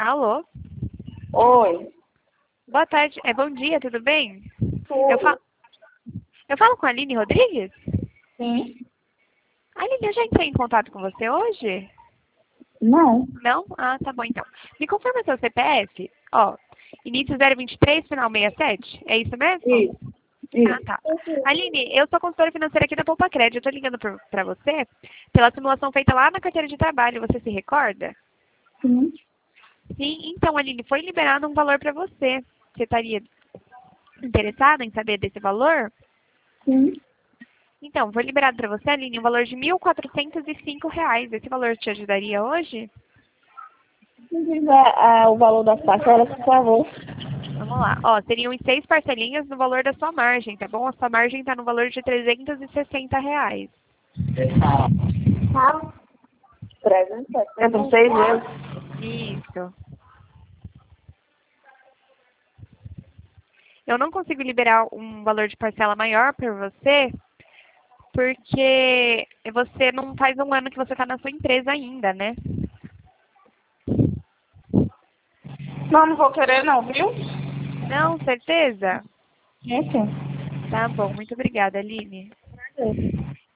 Alô? Oi. Boa tarde. Bom dia, tudo bem? Eu, Tudo. fa eu falo com a Aline Rodrigues? Sim? Aline, eu já entrei em contato com você hoje? Não. Não? Ah, tá bom então. Me confirma seu CPF? Ó, início 023, final 67. É isso mesmo? Isso. Ah, Isso. tá. Aline, eu sou consultora financeira aqui da Poupa Crédito. Eu tô ligando pra você pela simulação feita lá na carteira de trabalho. Você se recorda? Sim. Sim, então, Aline, foi liberado um valor pra você. Você estaria interessada em saber desse valor? Sim. Então, foi liberado para você, Aline, um valor de R$ 1.405. Esse valor te ajudaria hoje? Me diz o valor das parcelas, por favor. Vamos lá. Ó, seriam em 6 parcelinhas no valor da sua margem, tá bom? A sua margem está no valor de R$ 360. Tá. 360. São 6 vezes. Isso. Eu não consigo liberar um valor de parcela maior para você, porque você não faz um ano que você está na sua empresa ainda, né? Não, não vou querer não, viu? Não, certeza? Isso. Tá bom, muito obrigada, Aline.